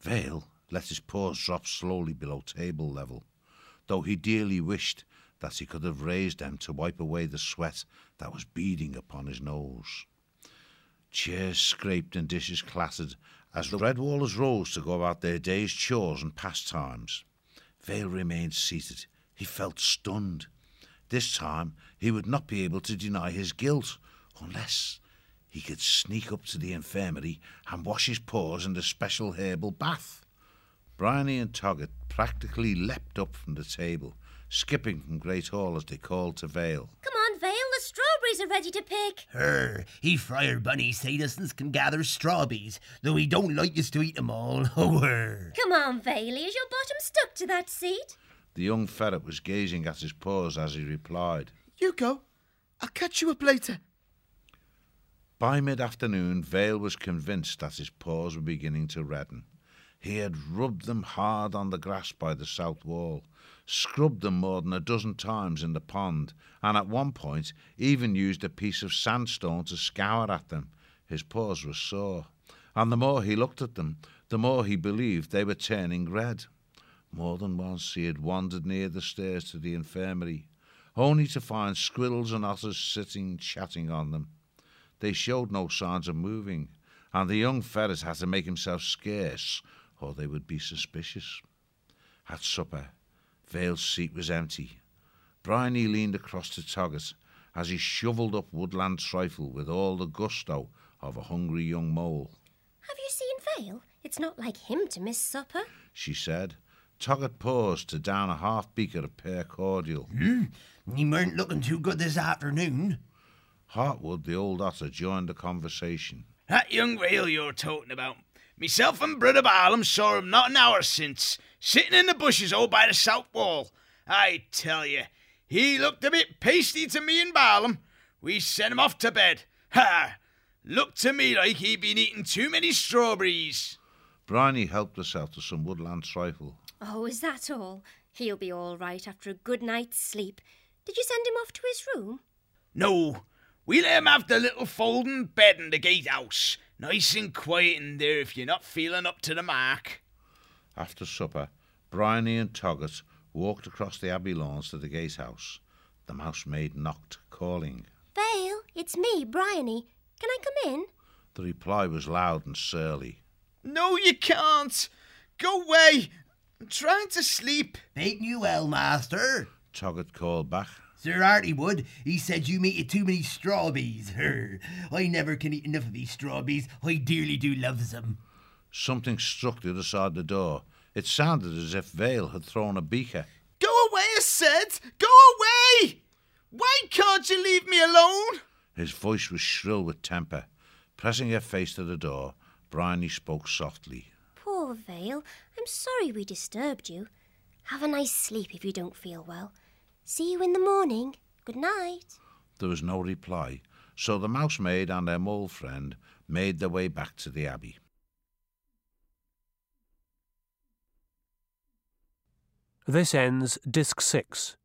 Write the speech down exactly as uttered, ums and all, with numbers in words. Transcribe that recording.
Vale let his paws drop slowly below table level, though he dearly wished that he could have raised them to wipe away the sweat that was beading upon his nose. Chairs scraped and dishes clattered as the Redwallers rose to go about their day's chores and pastimes. Vale remained seated. He felt stunned. This time he would not be able to deny his guilt, unless he could sneak up to the infirmary and wash his paws in the special herbal bath. Bryony and Toggett practically leapt up from the table, skipping from Great Hall as they called to Vale. Come on, Vale, the strawberries are ready to pick. Her, he Friar Bunny Sadisons can gather strawberries, though he don't like us to eat them all. Oh, her. Come on, Vale, is your bottom stuck to that seat? The young ferret was gazing at his paws as he replied, You go. I'll catch you up later. By mid-afternoon, Vale was convinced that his paws were beginning to redden. He had rubbed them hard on the grass by the south wall, scrubbed them more than a dozen times in the pond, and at one point even used a piece of sandstone to scour at them. His paws were sore, and the more he looked at them, the more he believed they were turning red. More than once he had wandered near the stairs to the infirmary, only to find squirrels and otters sitting chatting on them. They showed no signs of moving, and the young ferret had to make himself scarce, or they would be suspicious. At supper, Vale's seat was empty. Bryony leaned across to Toggett as he shovelled up woodland trifle with all the gusto of a hungry young mole. Have you seen Vale? It's not like him to miss supper, she said. Toggett paused to down a half beaker of pear cordial. Hmm? He weren't looking too good this afternoon. Hartwood, the old otter, joined the conversation. That young Vale you're talking about. Myself and Brother Barlam saw him not an hour since, sitting in the bushes all by the south wall. I tell you, he looked a bit pasty to me and Barlam. We sent him off to bed. Ha! Looked to me like he'd been eating too many strawberries. Bryony helped herself to some woodland trifle. Oh, is that all? He'll be all right after a good night's sleep. Did you send him off to his room? No, we let him have the little folding bed in the gatehouse. Nice and quiet in there if you're not feeling up to the mark. After supper, Bryony and Toggett walked across the abbey lawns to the gatehouse. The mousemaid knocked, calling, Vale, it's me, Bryony. Can I come in? The reply was loud and surly. No, you can't. Go away. I'm trying to sleep. Ain't you well, master? Toggett called back. Sir Artywood, he said you make it too many strawberries. Her, I never can eat enough of these strawberries. I dearly do love them. Something struck the other side of the door. It sounded as if Vale had thrown a beaker. Go away, I said. Go away. Why can't you leave me alone? His voice was shrill with temper. Pressing her face to the door, Bryony spoke softly. Poor Vale, I'm sorry we disturbed you. Have a nice sleep if you don't feel well. See you in the morning. Good night. There was no reply, so the mousemaid and her mole friend made their way back to the abbey. This ends Disc six.